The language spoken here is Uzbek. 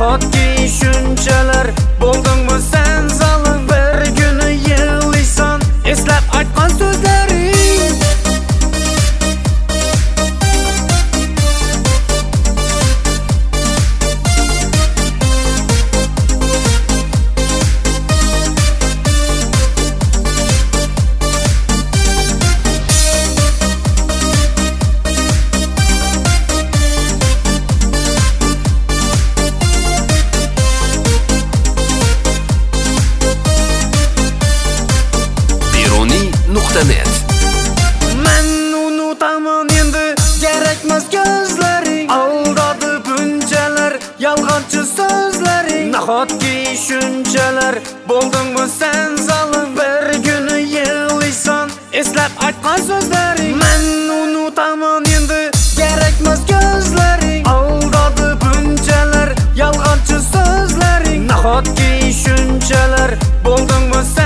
Nahotki shunchalar bo'ldingmi sen zalim, bir kuni yig'laysan eslab aytgan so'zlaring. Beruniy.net. Men unutaman endi kerakmas ko'zlaring, aldadi bunchalar yolg'onchi so'zlaring. Nahotki shunchalar bo'ldingmi sen zalim, bir kuni yig'laysan eslab aytgan so'zlaring. Men unutaman endi kerakmas ko'zlaring, aldadi bunchalar yolg'onchi so'zlaring. Nahotki shunchalar bo'ldingmi sen